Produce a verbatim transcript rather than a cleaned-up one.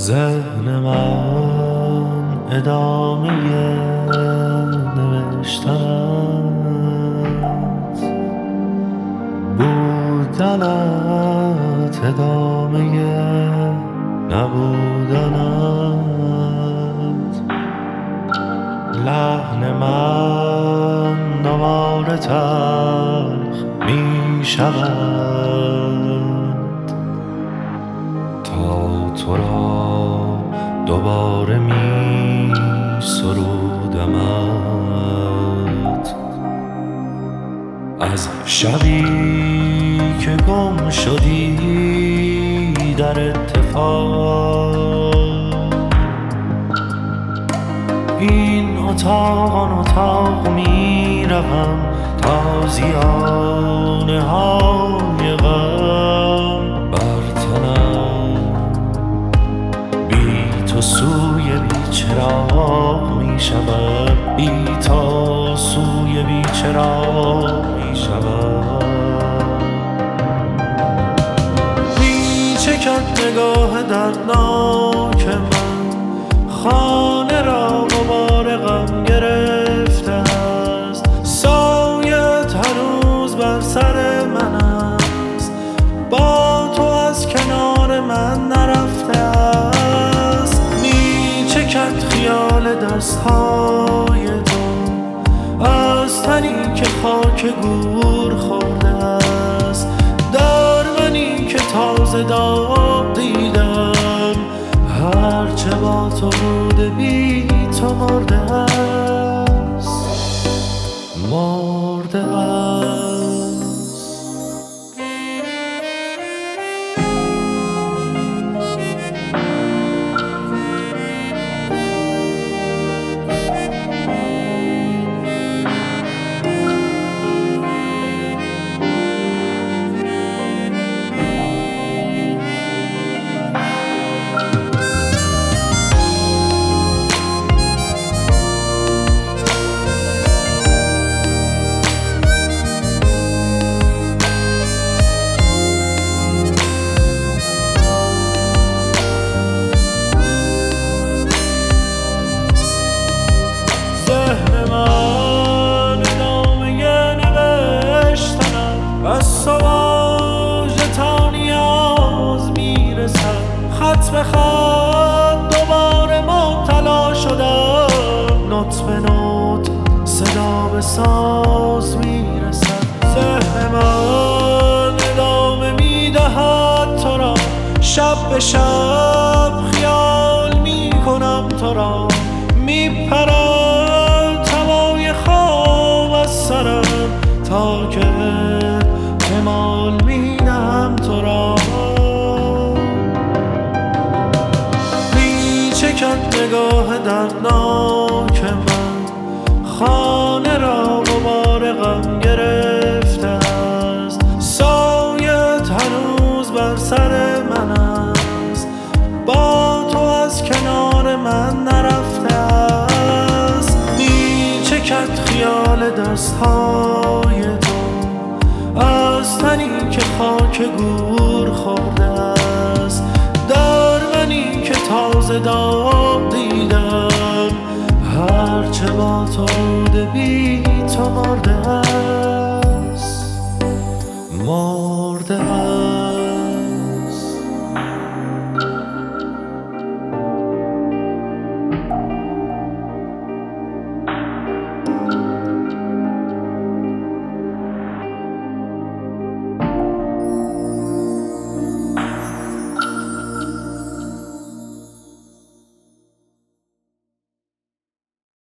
ذهن من ادامه نوشتنت، بودنت ادامه نبودنت، لحن من دوباره تلخ می شود تا تو را دوباره می سرودمت. از شبی که گم شدی در اتفاق، این اتاق آن اتاق می روم، تازیانه های غم بر تنم، بی تو سوی بی چراغ می شود، بی تو سوی بی چراغ می شود. می چکد نگاه دردناک من، خانه را غبار غم گرفته است، سایت هنوز بر سر من است، با تو از کنار من نرفته است. می چکد خیال دستهای تو از تنی که خاک گور خورده است، دامنی که تازه داغ دیدم، هرچه با تو بوده بی تو مرده است، مرده است. خط به خط دوباره مبتلا شدم، نوت به نوت صدا به ساز میرسد، ذهن من ادامه میدهد تو را، شب به شب خیال میکنم تو را، میپرد هوای خواب از سرم تا که احتمال میدهم تو را. چکد نگاه دردناک من، خانه را غبار غم گرفته است، سایت هنوز بر سر من است، با تو از کنار من نرفته است. می چکد خیال دستهای تو از تنی که خاک گور خورده است، دامنی که تازه داغ دیدم، هرچه با تو بوده بی تو مرده است، مرده است.